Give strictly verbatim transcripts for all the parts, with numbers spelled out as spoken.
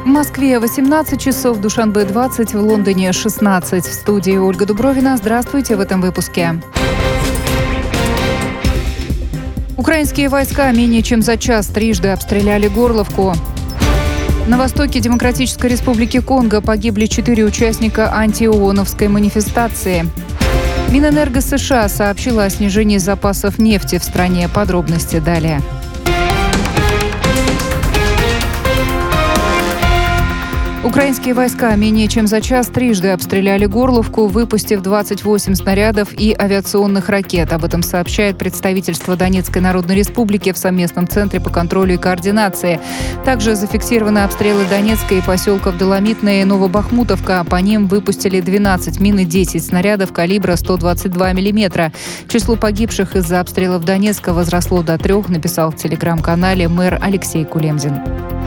В Москве восемнадцать часов, в Душанбе двадцать, в Лондоне шестнадцать. В студии Ольга Дубровина. Здравствуйте в этом выпуске. Украинские войска менее чем за час трижды обстреляли Горловку. На востоке Демократической Республики Конго погибли четыре участника антиооновской манифестации. Минэнерго США сообщила о снижении запасов нефти в стране. Подробности далее. Украинские войска менее чем за час трижды обстреляли Горловку, выпустив двадцать восемь снарядов и авиационных ракет. Об этом сообщает представительство Донецкой Народной Республики в совместном центре по контролю и координации. Также зафиксированы обстрелы Донецка и поселков Доломитная и Новобахмутовка. По ним выпустили двенадцать мин и десять снарядов калибра сто двадцать два миллиметра. Число погибших из-за обстрелов Донецка возросло до трех, написал в телеграм-канале мэр Алексей Кулемзин.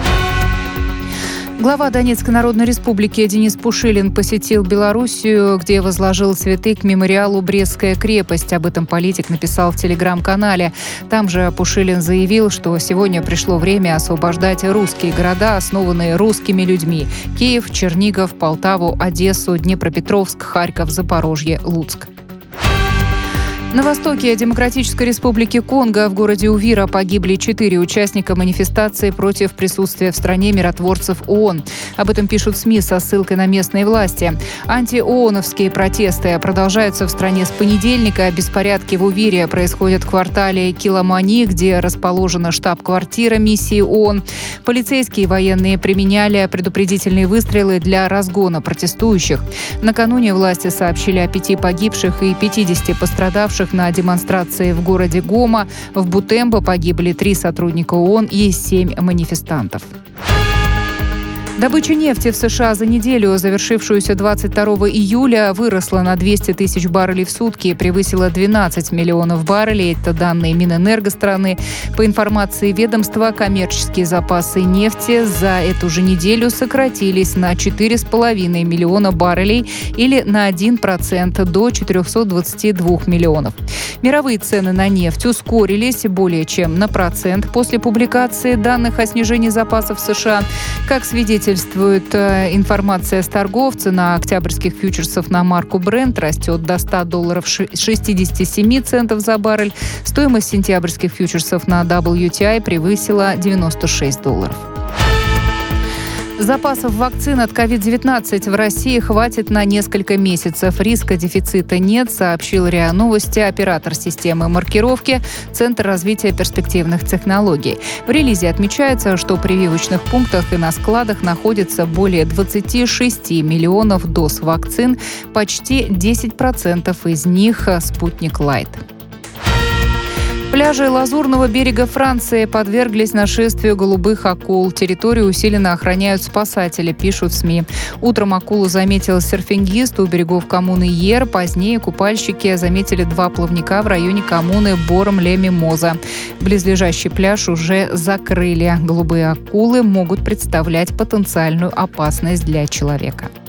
Глава Донецкой Народной Республики Денис Пушилин посетил Белоруссию, где возложил цветы к мемориалу «Брестская крепость». Об этом политик написал в телеграм-канале. Там же Пушилин заявил, что сегодня пришло время освобождать русские города, основанные русскими людьми. Киев, Чернигов, Полтаву, Одессу, Днепропетровск, Харьков, Запорожье, Луцк. На востоке Демократической Республики Конго в городе Увира погибли четыре участника манифестации против присутствия в стране миротворцев ООН. Об этом пишут СМИ со ссылкой на местные власти. Антиооновские протесты продолжаются в стране с понедельника. Беспорядки в Увире происходят в квартале Киламани, где расположена штаб-квартира миссии ООН. Полицейские и военные применяли предупредительные выстрелы для разгона протестующих. Накануне власти сообщили о пяти погибших и пятидесяти пострадавших на демонстрации в городе Гома. В Бутембо погибли три сотрудника ООН и семь манифестантов. Добыча нефти в США за неделю, завершившуюся двадцать второго июля, выросла на двести тысяч баррелей в сутки и превысила двенадцать миллионов баррелей. Это данные Минэнерго страны. По информации ведомства, коммерческие запасы нефти за эту же неделю сократились на четыре с половиной миллиона баррелей или на один процент до четырехсот двадцати двух миллионов. Мировые цены на нефть ускорились более чем на процент после публикации данных о снижении запасов США. Как свидетельствует информация с торгов, цена октябрьских фьючерсов на марку Brent растет до ста долларов шестидесяти семи центов за баррель. Стоимость сентябрьских фьючерсов на дабл ю ти ай превысила девяносто шесть долларов. Запасов вакцин от ковид девятнадцать в России хватит на несколько месяцев. Риска дефицита нет, сообщил РИА Новости оператор системы маркировки Центр развития перспективных технологий. В релизе отмечается, что в прививочных пунктах и на складах находится более двадцати шести миллионов доз вакцин, почти десять процентов из них «Спутник Лайт». Пляжи Лазурного берега Франции подверглись нашествию голубых акул. Территорию усиленно охраняют спасатели, пишут СМИ. Утром акулу заметил серфингист у берегов коммуны Йер. Позднее купальщики заметили два плавника в районе коммуны Бором-ле-Мимоза. Близлежащий пляж уже закрыли. Голубые акулы могут представлять потенциальную опасность для человека.